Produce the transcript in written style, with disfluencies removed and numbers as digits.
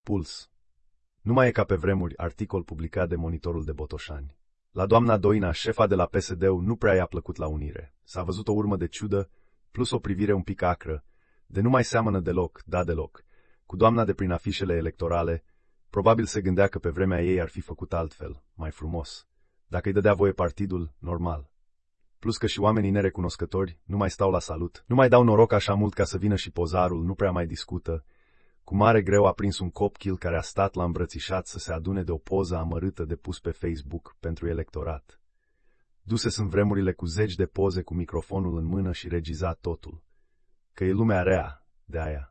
Puls. Nu mai e ca pe vremuri, articol publicat de Monitorul de Botoșani. La doamna Doina, șefa de la PSD-ul, nu prea i-a plăcut la unire. S-a văzut o urmă de ciudă, plus o privire un pic acră, de nu mai seamănă deloc, deloc, cu doamna de prin afișele electorale. Probabil se gândea că pe vremea ei ar fi făcut altfel, mai frumos, dacă îi dădea voie partidul, normal. Plus că și oamenii nerecunoscători nu mai stau la salut, nu mai dau noroc așa mult ca să vină și pozarul, nu prea mai discută. Cu mare greu a prins un copchil care a stat la îmbrățișat să se adune de o poză amărâtă de pus pe Facebook pentru electorat. Duse sunt vremurile cu zeci de poze cu microfonul în mână și regizat totul. Că e lumea rea, de aia.